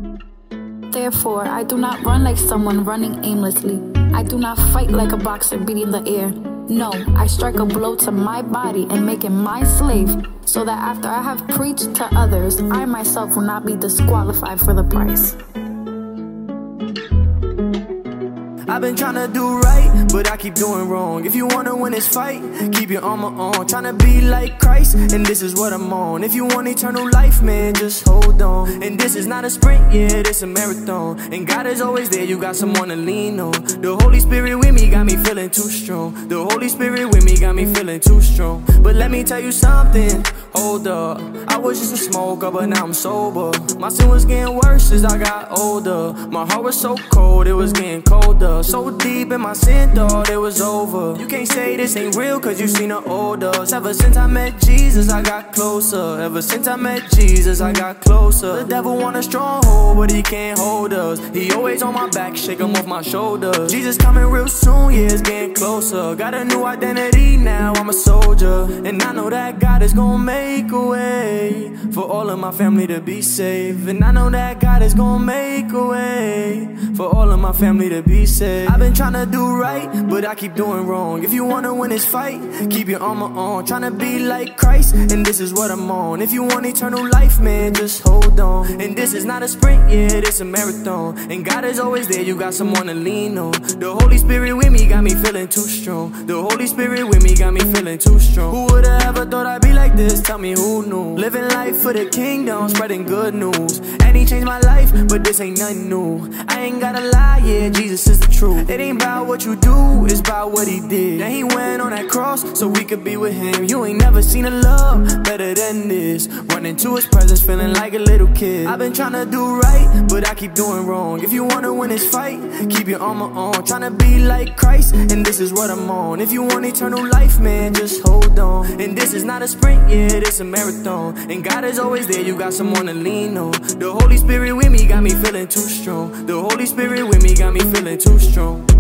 Therefore, I do not run like someone running aimlessly. I do not fight like a boxer beating the air. No, I strike a blow to my body and make it my slave, so that after I have preached to others, I myself will not be disqualified for the price. I've been tryna do right, but I keep doing wrong. If you wanna win this fight, keep your armor on. Tryna be like Christ, and this is what I'm on. If you want eternal life, man, just hold on. And this is not a sprint, yeah, this a marathon. And God is always there, you got someone to lean on. The Holy Spirit with me got me feeling too strong. The Holy Spirit with me got me feeling too strong. But let me tell you something, hold up. I was just a smoker, but now I'm sober. My sin was getting worse as I got older. My heart was so cold, it was getting colder. So deep in my sin, thought it was over. You can't say this ain't real, cause you seen the old us. Ever since I met Jesus, I got closer. Ever since I met Jesus, I got closer. The devil want a stronghold, but he can't hold us. He always on my back, shake him off my shoulders. Jesus coming real soon, yeah, it's getting closer. Got a new identity now, I'm a soldier. And I know that God is gonna make a way for all of my family to be safe. And I know that God is gonna make a way for all of my family to be safe. I've been tryna do right, but I keep doing wrong. If you wanna win this fight, keep your armor on. Tryna be like Christ, and this is what I'm on. If you want eternal life, man, just hold on. And this is not a sprint, yeah, this a marathon. And God is always there, you got someone to lean on. The Holy Spirit with me got me feeling too strong. The Holy Spirit with me got me feeling too strong. Who would've ever thought I'd be like this? Tell me who knew. Living life for the kingdom, spreading good news. And he changed my life, but this ain't nothing new. I ain't gotta lie, yeah, Jesus is the truth. It ain't about what you do, it's about what he did. And he went on that cross so we could be with him. You ain't never seen a love better than this. Running to his presence feeling like a little kid. I've been tryna do right, but I keep doing wrong. If you wanna win this fight, keep your armor on. Tryna be like Christ, and this is what I'm on. If you want eternal life, man, just hold on. And this is not a sprint, yeah, this a marathon. And God is always there, you got someone to lean on. The Holy Spirit with me got me feeling too strong. The Holy Spirit with me got me feeling too strong.